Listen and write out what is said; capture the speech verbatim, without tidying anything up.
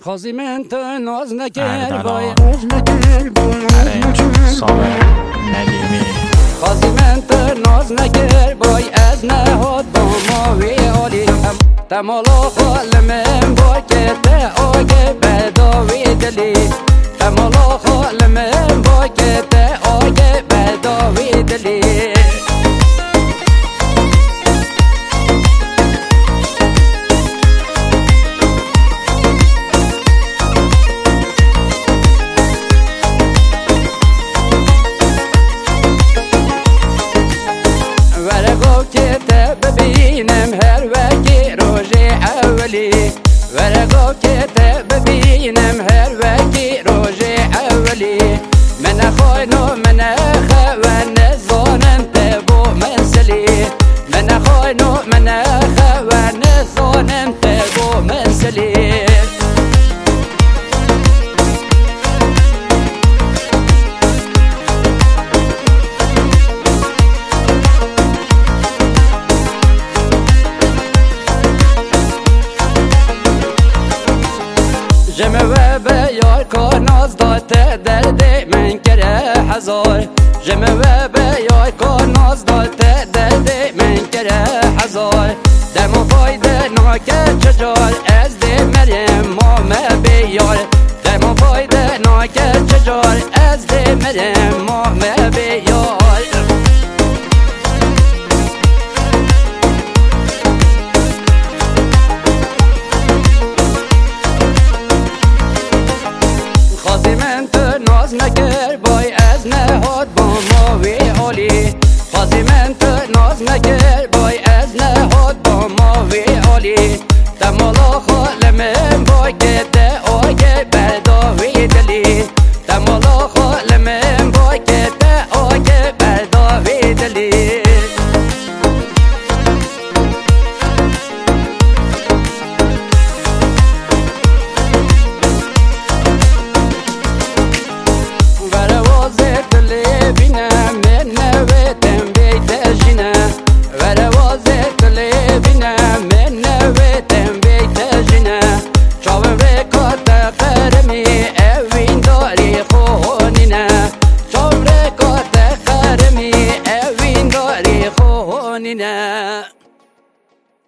قاضی من تو ناز نکر بای سامه ندیمی قاضی من تو ناز نکر بای از نهاد با ما وی عالی تمالا خال من با که ته آگه بداوی دلی تمالا خال من با که ته آگه بداوی دلی ورقو که ته ببینم هر وکی روژه اولی ورقو که ته ببینم هر وکی روژه اولی من خواینو من خوان زانم ته بو منزلی من خواینو من خوان زانم ته بو منزلی جمع و بیار کار ناز داته درد من کره هزار جمع و بیار کار ناز داته درد من کره هزار دم فایده ناکه چجار از ده مریم مام بیار دم فایده ناکه چجار از ده مریم مام بیار